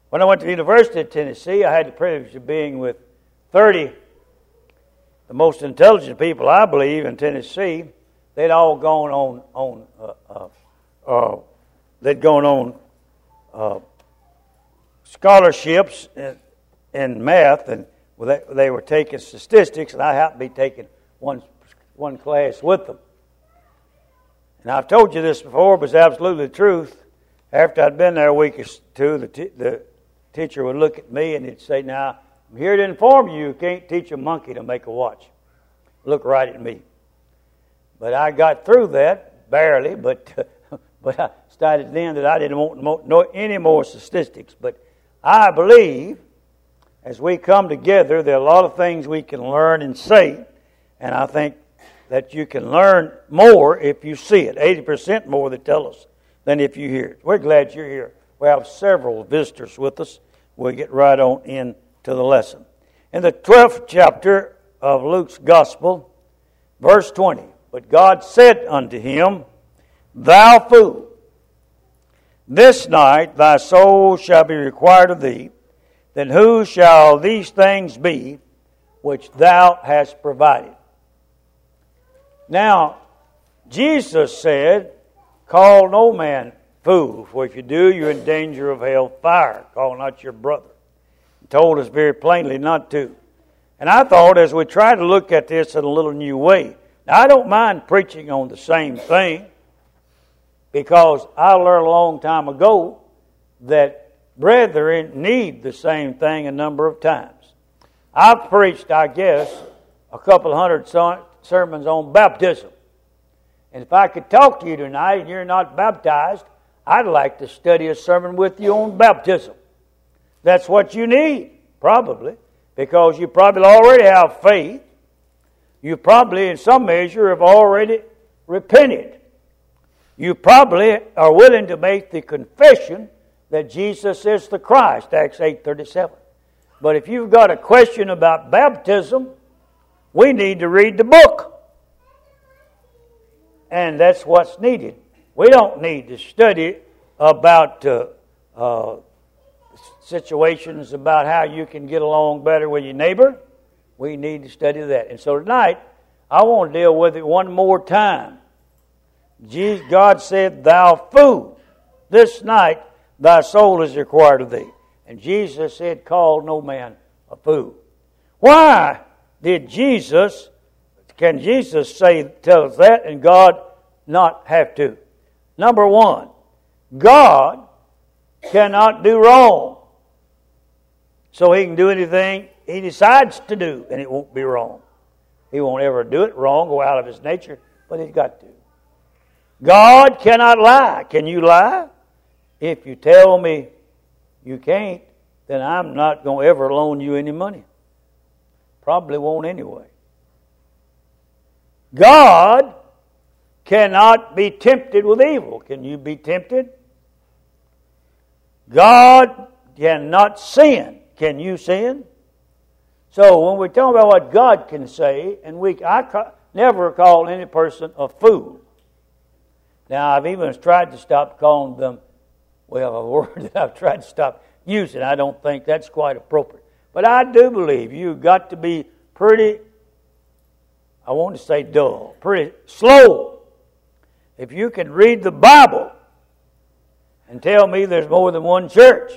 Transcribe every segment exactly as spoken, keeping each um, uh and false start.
When I went to the University of Tennessee, I had the privilege of being with thirty, the most intelligent people, I believe, in Tennessee. They'd all gone on, on uh, uh, uh, they'd gone on uh, scholarships in, in math, and they, they were taking statistics, and I happened to be taking one one class with them. And I've told you this before, but it's absolutely the truth. After I'd been there a week or two, the, t- the teacher would look at me and he'd say, "Now, I'm here to inform you, you can't teach a monkey to make a watch." Look right at me. But I got through that, barely, but but I started then that I didn't want to know any more statistics. But I believe, as we come together, there are a lot of things we can learn and say, and I think that you can learn more if you see it, eighty percent more they tell us than if you hear it. We're glad you're here. We have several visitors with us. We'll get right on into the lesson. In the twelfth chapter of Luke's Gospel, verse twenty, "But God said unto him, Thou fool, this night thy soul shall be required of thee. Then whose shall these things be which thou hast provided?" Now, Jesus said, "Call no man fool, for if you do, you're in danger of hell fire. Call not your brother." He told us very plainly not to. And I thought, as we try to look at this in a little new way, now I don't mind preaching on the same thing, because I learned a long time ago that brethren need the same thing a number of times. I've preached, I guess, a couple hundred sermons on baptism. And if I could talk to you tonight and you're not baptized, I'd like to study a sermon with you on baptism. That's what you need, probably, because you probably already have faith. You probably, in some measure, have already repented. You probably are willing to make the confession that Jesus is the Christ, Acts eight thirty-seven. But if you've got a question about baptism, we need to read the book. And that's what's needed. We don't need to study about uh, uh, situations about how you can get along better with your neighbor. We need to study that. And so tonight, I want to deal with it one more time. Jesus, God said, "Thou fool, this night thy soul is required of thee." And Jesus said, "Call no man a fool." Why did Jesus, can Jesus say, tell us that, and God not have to? Number one, God cannot do wrong. So He can do anything He decides to do, and it won't be wrong. He won't ever do it wrong, go out of His nature, but He's got to. God cannot lie. Can you lie? If you tell me you can't, then I'm not going to ever loan you any money. Probably won't anyway. God cannot be tempted with evil. Can you be tempted? God cannot sin. Can you sin? So when we're talking about what God can say, and we, I ca- never call any person a fool. Now, I've even tried to stop calling them, well, a word that I've tried to stop using. I don't think that's quite appropriate. But I do believe you've got to be pretty, I want to say dull, pretty slow. If you can read the Bible and tell me there's more than one church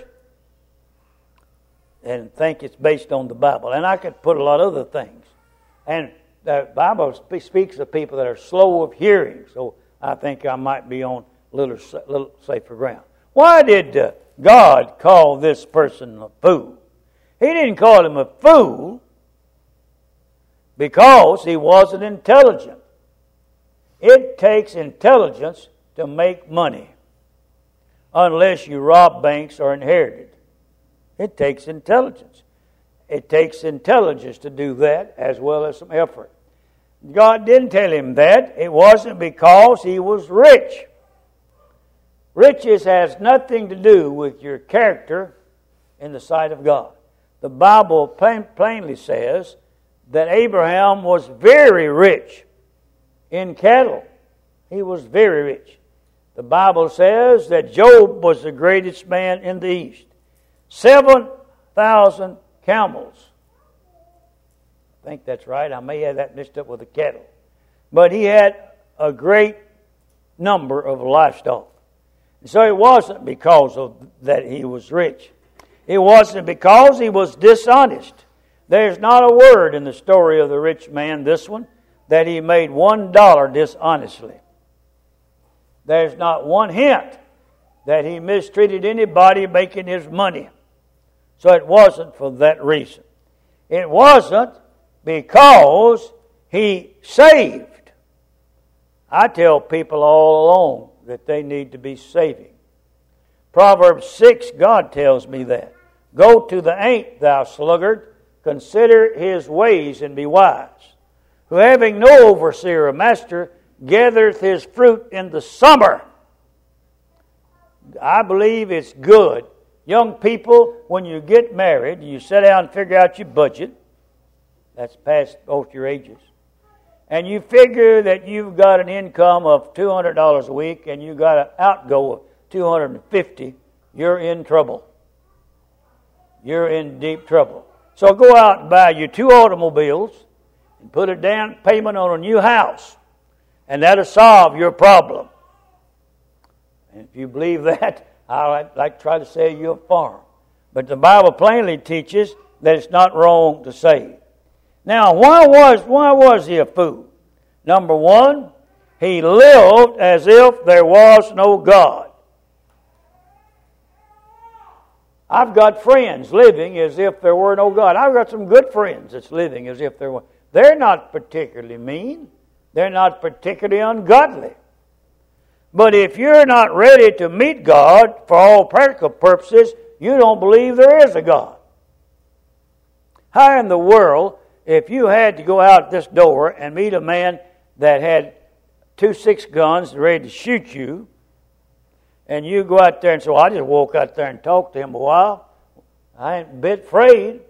and think it's based on the Bible. And I could put a lot of other things. And the Bible speaks of people that are slow of hearing. So I think I might be on a little, little safer ground. Why did uh, God call this person a fool? He didn't call him a fool because he wasn't intelligent. It takes intelligence to make money, unless you rob banks or inherited. It takes intelligence. It takes intelligence to do that, as well as some effort. God didn't tell him that. It wasn't because he was rich. Riches has nothing to do with your character in the sight of God. The Bible plain, plainly says that Abraham was very rich in cattle. He was very rich. The Bible says that Job was the greatest man in the East. seven thousand camels. I think that's right. I may have that mixed up with the cattle. But he had a great number of livestock. And so it wasn't because of that he was rich. It wasn't because he was dishonest. There's not a word in the story of the rich man, this one, that he made one dollar dishonestly. There's not one hint that he mistreated anybody making his money. So it wasn't for that reason. It wasn't because he saved. I tell people all along that they need to be saving. Proverbs six, God tells me that. Go to the ant, thou sluggard, consider his ways and be wise. Who having no overseer or master, gathereth his fruit in the summer. I believe it's good. Young people, when you get married, you sit down and figure out your budget. That's past both your ages. And you figure that you've got an income of two hundred dollars a week and you've got an outgo of two hundred fifty dollars, you're in trouble. You're in deep trouble. So go out and buy you two automobiles and put a down payment on a new house. And that'll solve your problem. And if you believe that, I'd like to try to sell you a farm. But the Bible plainly teaches that it's not wrong to save. Now, why was why was he a fool? Number one, he lived as if there was no God. I've got friends living as if there were no God. I've got some good friends that's living as if there were. They're not particularly mean. They're not particularly ungodly. But if you're not ready to meet God for all practical purposes, you don't believe there is a God. How in the world, if you had to go out this door and meet a man that had two six guns ready to shoot you, and you go out there and say, well, I just walk out there and talk to him a while, I ain't a bit afraid.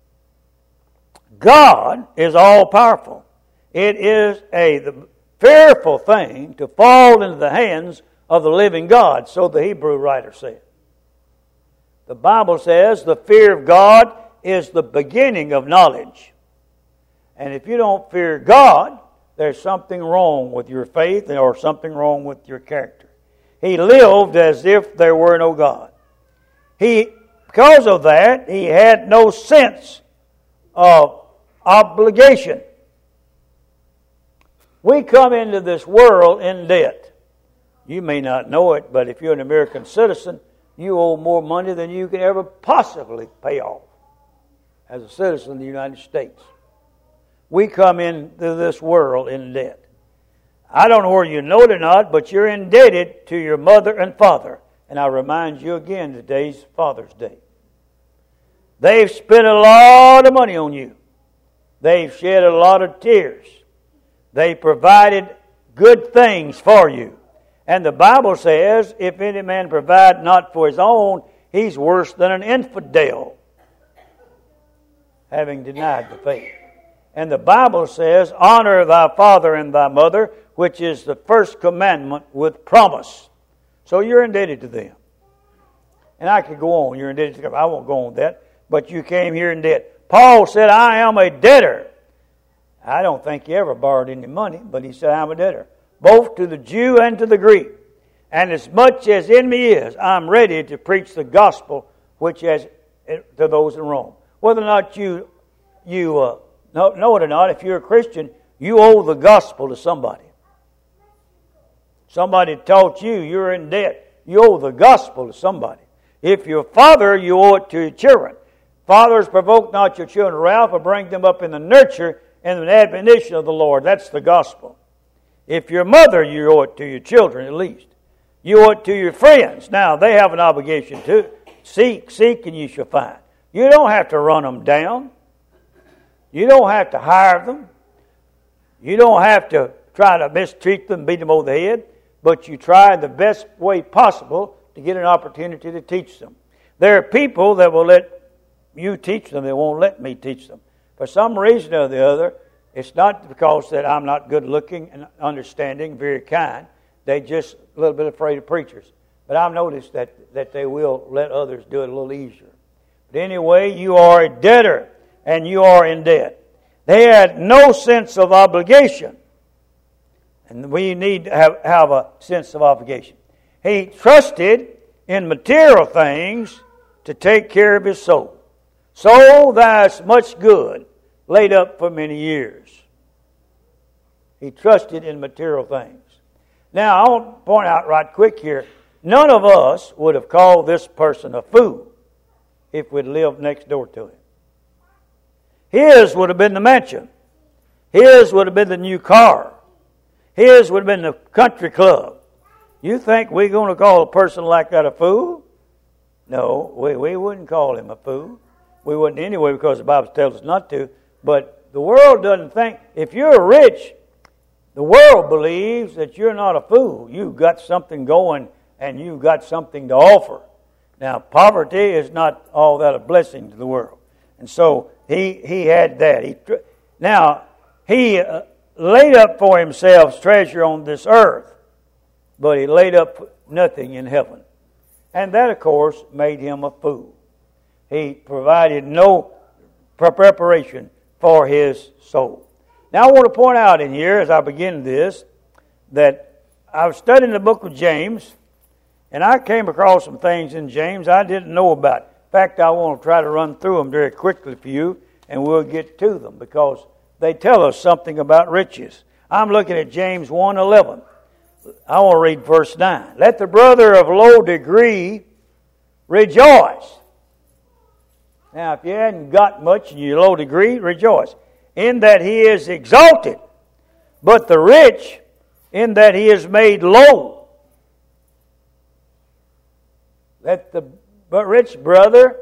God is all-powerful. It is a the fearful thing to fall into the hands of the living God, so the Hebrew writer said. The Bible says the fear of God is the beginning of knowledge. And if you don't fear God, there's something wrong with your faith or something wrong with your character. He lived as if there were no God. He, because of that, he had no sense of obligation. We come into this world in debt. You may not know it, but if you're an American citizen, you owe more money than you can ever possibly pay off as a citizen of the United States. We come into this world in debt. I don't know whether you know it or not, but you're indebted to your mother and father. And I remind you again, today's Father's Day. They've spent a lot of money on you. They've shed a lot of tears. They provided good things for you. And the Bible says, if any man provide not for his own, he's worse than an infidel, having denied the faith. And the Bible says, honor thy father and thy mother, which is the first commandment with promise. So you're indebted to them. And I could go on. You're indebted to them. I won't go on that. But you came here in debt. Paul said, I am a debtor. I don't think he ever borrowed any money, but he said, I'm a debtor, both to the Jew and to the Greek. And as much as in me is, I'm ready to preach the gospel, which is to those in Rome. Whether or not you you uh, know, know it or not, if you're a Christian, you owe the gospel to somebody. Somebody taught you you're in debt. You owe the gospel to somebody. If you're a father, you owe it to your children. Fathers, provoke not your children to wrath, but bring them up in the nurture and the admonition of the Lord. That's the gospel. If you're a mother, you owe it to your children at least. You owe it to your friends. Now, they have an obligation too. Seek, seek, and you shall find. You don't have to run them down. You don't have to hire them. You don't have to try to mistreat them, beat them over the head. But you try the best way possible to get an opportunity to teach them. There are people that will let you teach them. They won't let me teach them. For some reason or the other, it's not because that I'm not good looking and understanding, very kind. They're just a little bit afraid of preachers. But I've noticed that, that they will let others do it a little easier. But anyway, you are a debtor, and you are in debt. They had no sense of obligation. And we need to have, have a sense of obligation. He trusted in material things to take care of his soul. Soul, that's much good, laid up for many years. He trusted in material things. Now, I want to point out right quick here, none of us would have called this person a fool if we'd lived next door to him. His would have been the mansion. His would have been the new car. His would have been the country club. You think we're going to call a person like that a fool? No, we, we wouldn't call him a fool. We wouldn't anyway because the Bible tells us not to. But the world doesn't think, if you're rich, the world believes that you're not a fool. You've got something going and you've got something to offer. Now, poverty is not all that a blessing to the world. And so he he had that. He Now, he uh, laid up for himself treasure on this earth, but he laid up nothing in heaven. And that, of course, made him a fool. He provided no preparation for his soul. Now, I want to point out in here, as I begin this, that I was studying the book of James, and I came across some things in James I didn't know about. In fact, I want to try to run through them very quickly for you, and we'll get to them, because they tell us something about riches. I'm looking at James one eleven. I want to read verse nine. Let the brother of low degree rejoice. Now, if you hadn't got much in your low degree, rejoice. In that he is exalted, but the rich in that he is made low. Let the rich brother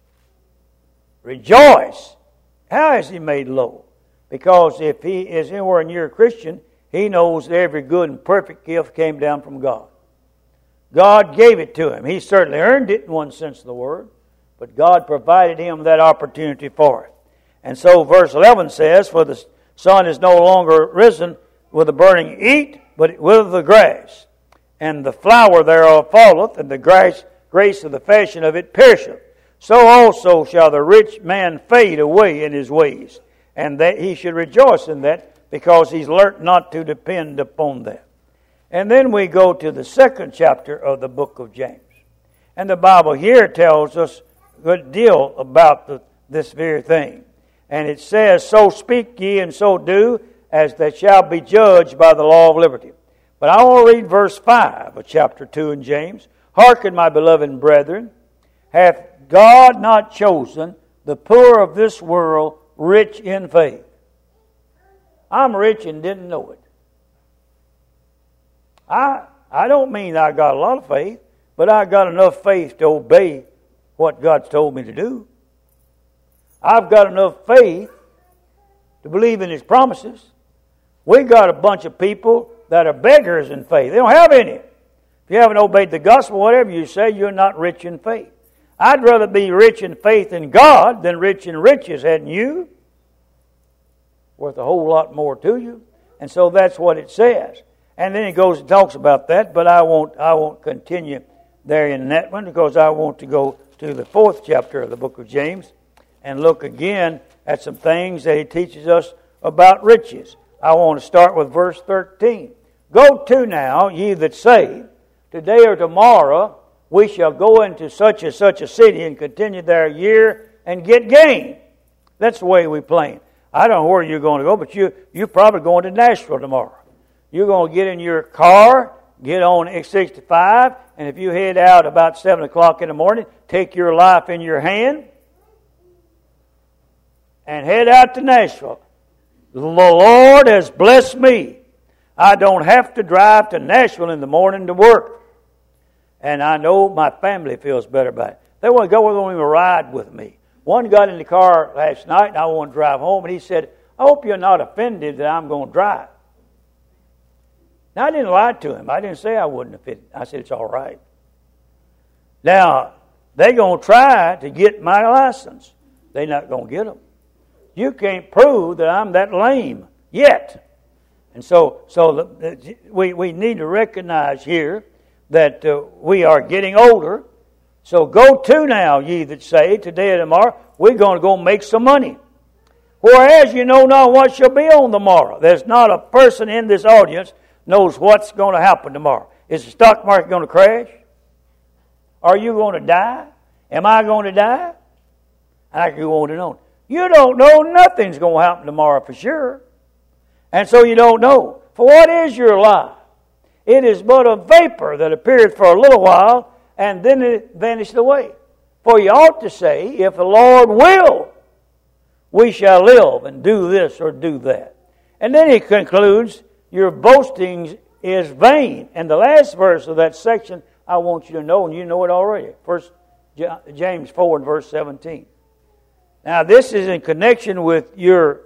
rejoice. How is he made low? Because if he is anywhere near a Christian, he knows that every good and perfect gift came down from God. God gave it to him. He certainly earned it in one sense of the word, but God provided him that opportunity for it. And so verse eleven says, for the sun is no longer risen with a burning heat, but with the grass. And the flower thereof falleth, and the grace, grace of the fashion of it perisheth. So also shall the rich man fade away in his ways. And that he should rejoice in that, because he's learnt not to depend upon that. And then we go to the second chapter of the book of James. And the Bible here tells us a good deal about the, this very thing. And it says, so speak ye and so do, as that shall be judged by the law of liberty. But I want to read verse five of chapter two in James. Hearken, my beloved brethren, hath God not chosen the poor of this world rich in faith? I'm rich and didn't know it. I I don't mean I got a lot of faith, but I got enough faith to obey what God's told me to do. I've got enough faith to believe in His promises. We got a bunch of people that are beggars in faith. They don't have any. If you haven't obeyed the gospel, whatever you say, you're not rich in faith. I'd rather be rich in faith in God than rich in riches, hadn't you? Worth a whole lot more to you. And so that's what it says. And then it goes and talks about that, but I won't I won't continue there in that one, because I want to go to the fourth chapter of the book of James and look again at some things that he teaches us about riches. I want to start with verse thirteen. Go to now, ye that say, today or tomorrow we shall go into such and such a city and continue there a year and get gain. That's the way we plan. I don't know where you're going to go, but you, you're probably going to Nashville tomorrow. You're going to get in your car, get on X sixty-five, and if you head out about seven o'clock in the morning, take your life in your hand and head out to Nashville. The Lord has blessed me. I don't have to drive to Nashville in the morning to work. And I know my family feels better about it. They want to go, they won't even ride with me. One got in the car last night, and I want to drive home, and he said, I hope you're not offended that I'm going to drive. Now, I didn't lie to him. I didn't say I wouldn't offend. I said, it's all right. Now, they're going to try to get my license. They're not going to get them. You can't prove that I'm that lame yet. And so so the, the, we, we need to recognize here that uh, we are getting older. So go to now, ye that say, today or tomorrow, we're going to go make some money. Whereas you know not what shall be on the morrow. There's not a person in this audience knows what's going to happen tomorrow. Is the stock market going to crash? Are you going to die? Am I going to die? I can go on and on. You don't know nothing's going to happen tomorrow for sure. And so you don't know. For what is your life? It is but a vapor that appeareth for a little while, and then it vanisheth away. For you ought to say, if the Lord will, we shall live and do this or do that. And then he concludes, your boasting is vain. And the last verse of that section, I want you to know, and you know it already. First James four and verse seventeen. Now this is in connection with your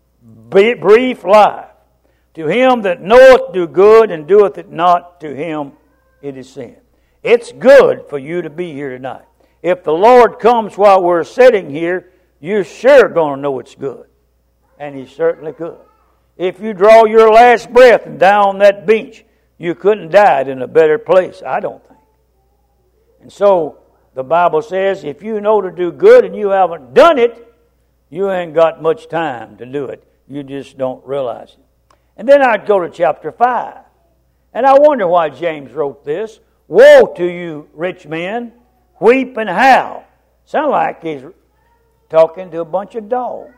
brief life. To him that knoweth do good and doeth it not, to him it is sin. It's good for you to be here tonight. If the Lord comes while we're sitting here, you're sure going to know it's good. And He certainly could. If you draw your last breath and die on that bench, you couldn't die in a better place, I don't think. And so the Bible says if you know to do good and you haven't done it, you ain't got much time to do it. You just don't realize it. And then I'd go to chapter five. And I wonder why James wrote this. Woe to you, rich men, weep and howl. Sound like he's talking to a bunch of dogs.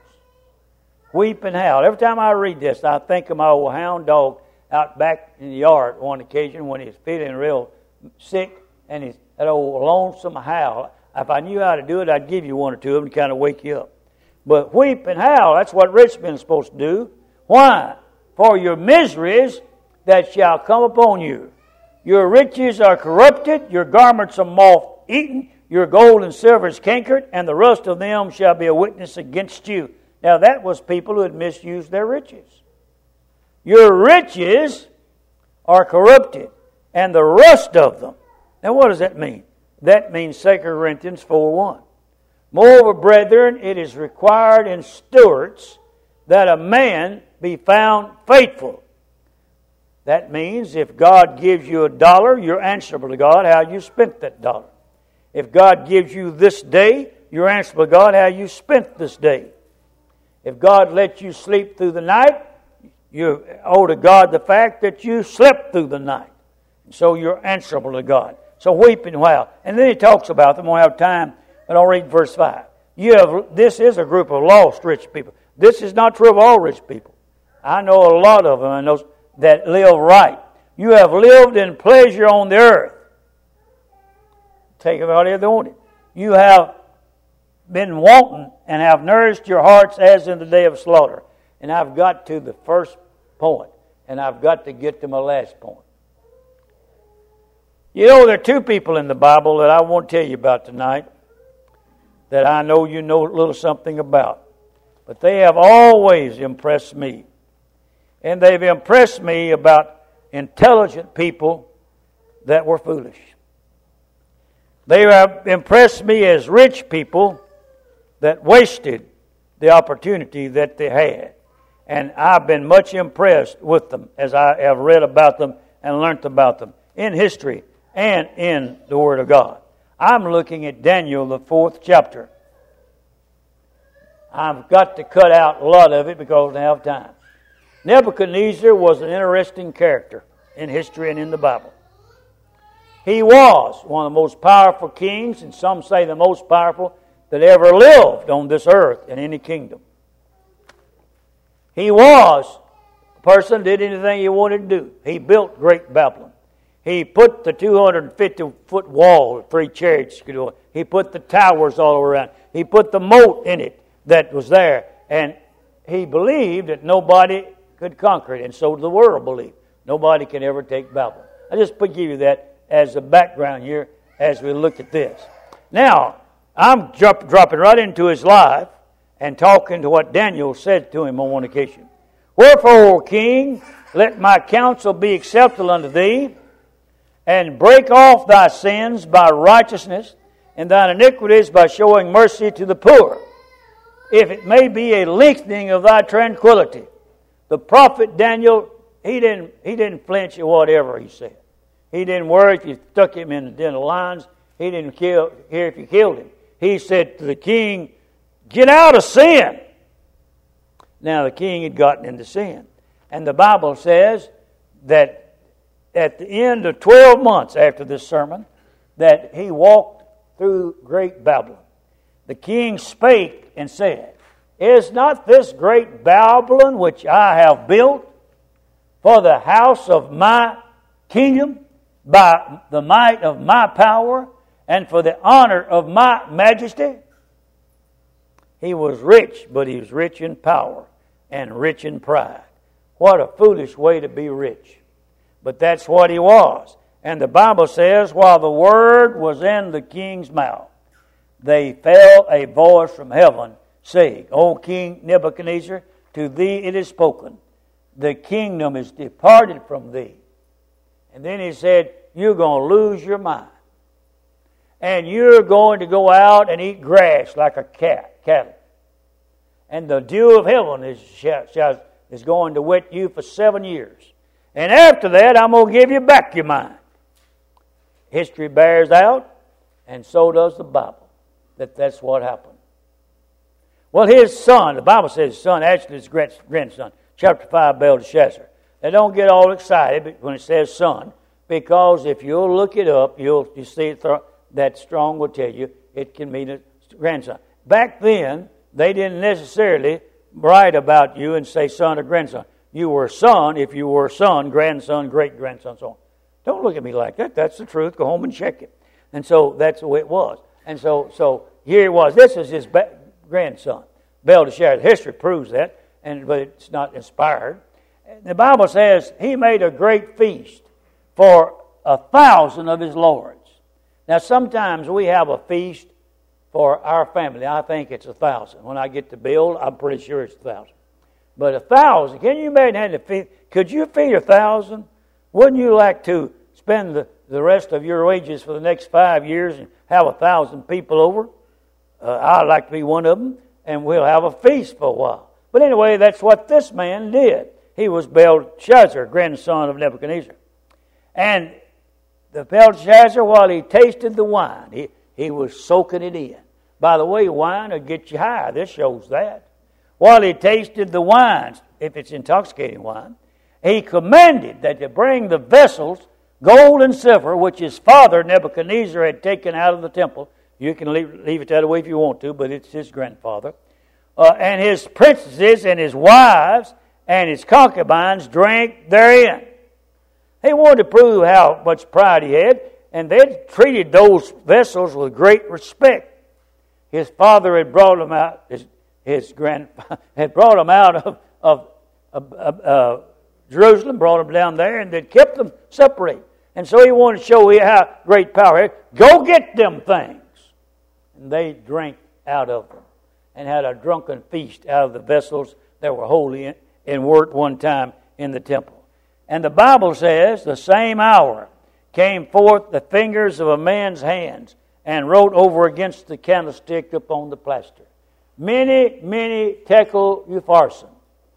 Weep and howl. Every time I read this, I think of my old hound dog out back in the yard one occasion when he's feeling real sick, and he's that old lonesome howl. If I knew how to do it, I'd give you one or two of them to kind of wake you up. But weep and howl, that's what rich men are supposed to do. Why? For your miseries that shall come upon you. Your riches are corrupted, your garments are moth-eaten, your gold and silver is cankered, and the rust of them shall be a witness against you. Now that was people who had misused their riches. Your riches are corrupted, and the rust of them. Now what does that mean? That means Second Corinthians four one. Moreover, brethren, it is required in stewards that a man be found faithful. That means if God gives you a dollar, you're answerable to God how you spent that dollar. If God gives you this day, you're answerable to God how you spent this day. If God lets you sleep through the night, you owe to God the fact that you slept through the night. So you're answerable to God. So weep and wail. And then he talks about them. We won't have time, but I'll read verse five. You have, this is a group of lost rich people. This is not true of all rich people. I know a lot of them and those that live right. You have lived in pleasure on the earth. Take it out here, they want it. You have been wanting and have nourished your hearts as in the day of slaughter. And I've got to the first point, and I've got to get to my last point. You know, there are two people in the Bible that I want to tell you about tonight that I know you know a little something about. But they have always impressed me. And they've impressed me about intelligent people that were foolish. They have impressed me as rich people that wasted the opportunity that they had. And I've been much impressed with them as I have read about them and learned about them in history and in the Word of God. I'm looking at Daniel, the fourth chapter. I've got to cut out a lot of it because I don't have time. Nebuchadnezzar was an interesting character in history and in the Bible. He was one of the most powerful kings, and some say the most powerful that ever lived on this earth in any kingdom. He was a person who did anything he wanted to do. He built Great Babylon. He put the two hundred fifty foot wall, three chariots could do it. He put the towers all around. He put the moat in it that was there. And he believed that nobody could conquer it. And so the world believed. Nobody can ever take Babylon. I just give you that as a background here as we look at this. Now, I'm drop, dropping right into his life and talking to what Daniel said to him on one occasion. Wherefore, O king, let my counsel be acceptable unto thee, and break off thy sins by righteousness, and thine iniquities by showing mercy to the poor, if it may be a lengthening of thy tranquility. The prophet Daniel, he didn't he didn't flinch at whatever he said. He didn't worry if you stuck him in the den of lions. He didn't kill, care if you killed him. He said to the king, get out of sin. Now the king had gotten into sin. And the Bible says that at the end of twelve months after this sermon, that he walked through great Babylon. The king spake and said, is not this great Babylon which I have built for the house of my kingdom by the might of my power and for the honor of my majesty? He was rich, but he was rich in power and rich in pride. What a foolish way to be rich. But that's what he was. And the Bible says, while the word was in the king's mouth, they fell a voice from heaven, saying, O King Nebuchadnezzar, to thee it is spoken, the kingdom is departed from thee. And then he said, you're going to lose your mind. And you're going to go out and eat grass like a cat, cattle. And the dew of heaven is, is going to wet you for seven years. And after that, I'm going to give you back your mind. History bears out, and so does the Bible, that that's what happened. Well, his son, the Bible says his son, actually his grandson, chapter five, Belteshazzar. Now don't get all excited when it says son, because if you'll look it up, you'll you see it, that Strong will tell you it can mean a grandson. Back then, they didn't necessarily write about you and say son or grandson. You were a son if you were a son, grandson, great-grandson, so on. Don't look at me like that. That's the truth. Go home and check it. And so that's the way it was. And so so here it was. This is his ba- grandson, Belteshazzar. History proves that, and but it's not inspired. The Bible says he made a great feast for a thousand of his lords. Now sometimes we have a feast for our family. I think it's a thousand. When I get the bill, I'm pretty sure it's a thousand. But a thousand, can you imagine having to feed? Could you feed a thousand? Wouldn't you like to spend the, the rest of your wages for the next five years and have a thousand people over? Uh, I'd like to be one of them, and we'll have a feast for a while. But anyway, that's what this man did. He was Belteshazzar, grandson of Nebuchadnezzar. And the Belteshazzar, while he tasted the wine, he, he was soaking it in. By the way, wine will get you high. This shows that. While he tasted the wine, if it's intoxicating wine, he commanded that they bring the vessels, gold and silver, which his father Nebuchadnezzar had taken out of the temple. You can leave, leave it that way if you want to, but it's his grandfather. Uh, and his princesses and his wives and his concubines drank therein. He wanted to prove how much pride he had, and they treated those vessels with great respect. His father had brought them out, his, his grandfather had brought them out of, of, of uh, uh, Jerusalem, brought them down there, and they'd kept them separated. And so he wanted to show how great power he had. Go get them things. And they drank out of them and had a drunken feast out of the vessels that were holy and were at one time in the temple. And the Bible says, the same hour came forth the fingers of a man's hands and wrote over against the candlestick upon the plaster, Mene, mene, tekel, upharsin.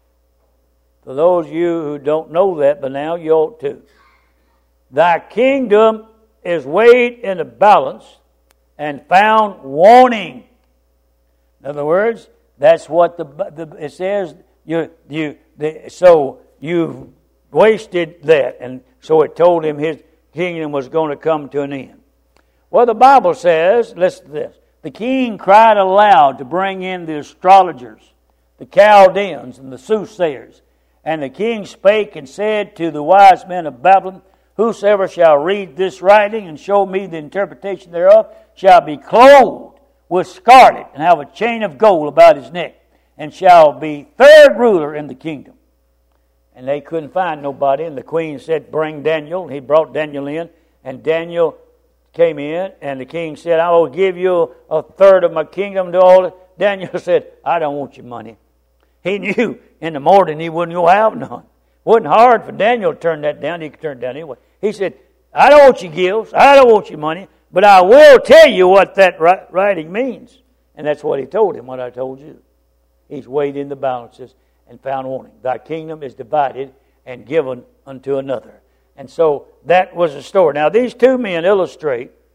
For those of you who don't know that, but now you ought to. Thy kingdom is weighed in a balance and found wanting. In other words, that's what the, the it says. You you the, so you've wasted that, and so it told him his kingdom was going to come to an end. Well, the Bible says, listen to this: the king cried aloud to bring in the astrologers, the Chaldeans, and the soothsayers. And the king spake and said to the wise men of Babylon, whosoever shall read this writing and show me the interpretation thereof shall be clothed with scarlet and have a chain of gold about his neck, and shall be third ruler in the kingdom. And they couldn't find nobody, and the queen said, bring Daniel. And he brought Daniel in, and Daniel came in, and the king said, I will give you a third of my kingdom to all. Daniel said, I don't want your money. He knew in the morning he wouldn't go have none. It wasn't hard for Daniel to turn that down. He could turn it down anyway. He said, I don't want your gifts. I don't want your money. But I will tell you what that writing means. And that's what he told him, what I told you. He's weighed in the balances and found wanting. Thy kingdom is divided and given unto another. And so that was the story. Now these two men illustrate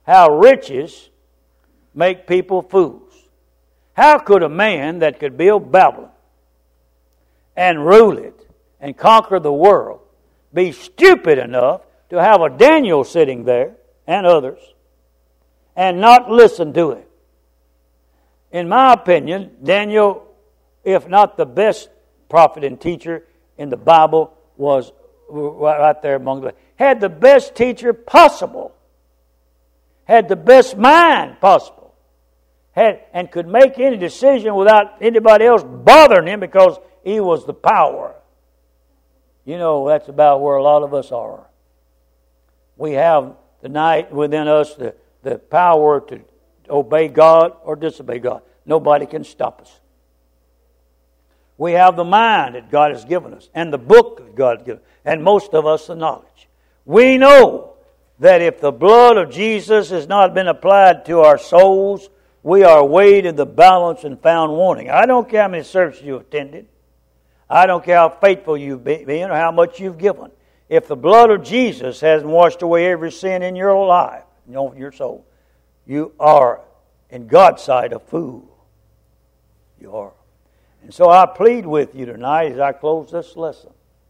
how riches make people fools. How could a man that could build Babylon and rule it and conquer the world be stupid enough to have a Daniel sitting there and others and not listen to him? In my opinion, Daniel, if not the best prophet and teacher in the Bible, was right there among the... had the best teacher possible. Had the best mind possible. Had and could make any decision without anybody else bothering him because he was the power. You know, that's about where a lot of us are. We have tonight within us the, the power to obey God or disobey God. Nobody can stop us. We have the mind that God has given us and the book that God has given us, and most of us the knowledge. We know that if the blood of Jesus has not been applied to our souls, we are weighed in the balance and found wanting. I don't care how many services you attended. I don't care how faithful you've been or how much you've given. If the blood of Jesus hasn't washed away every sin in your life, you know, your soul, you are, in God's sight, a fool. You are. And so I plead with you tonight as I close this lesson.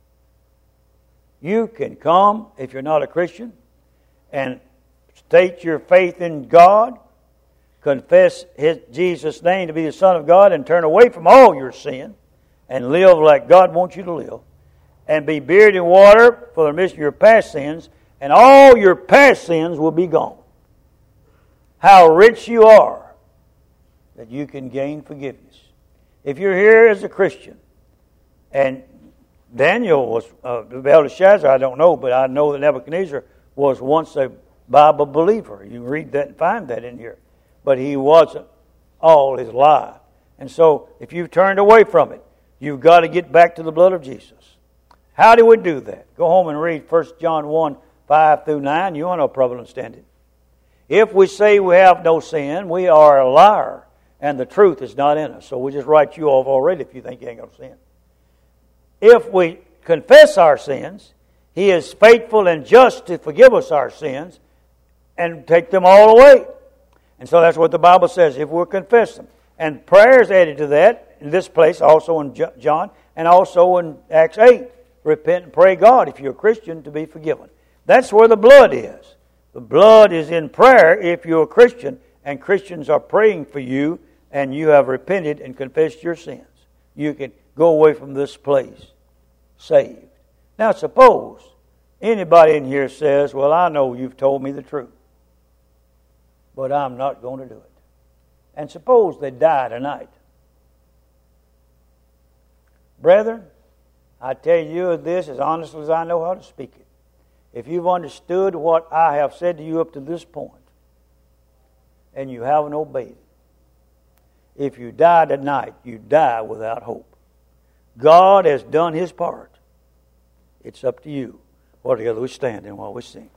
You can come, if you're not a Christian, and state your faith in God, confess His, Jesus' name to be the Son of God, and turn away from all your sin, and live like God wants you to live, and be buried in water for the remission of your past sins, and all your past sins will be gone. How rich you are that you can gain forgiveness. If you're here as a Christian, and Daniel was, uh, Belteshazzar, I don't know, but I know that Nebuchadnezzar was once a Bible believer. You can read that and find that in here. But he wasn't all his life. And so, if you've turned away from it, you've got to get back to the blood of Jesus. How do we do that? Go home and read First John one, five through nine. You want to probably understand it. If we say we have no sin, we are a liar, and the truth is not in us. So we just write you off already if you think you ain't got sin. If we confess our sins, He is faithful and just to forgive us our sins and take them all away. And so that's what the Bible says, if we'll confess them. And prayers added to that in this place, also in John, and also in Acts eight. Repent and pray God, if you're a Christian, to be forgiven. That's where the blood is. The blood is in prayer if you're a Christian, and Christians are praying for you, and you have repented and confessed your sins. You can go away from this place saved. Now suppose anybody in here says, well, I know you've told me the truth, but I'm not going to do it. And suppose they die tonight. Brethren, I tell you this as honestly as I know how to speak it. If you've understood what I have said to you up to this point, and you haven't obeyed it, if you die tonight, you die without hope. God has done His part. It's up to you. Well, together we stand and while we sing.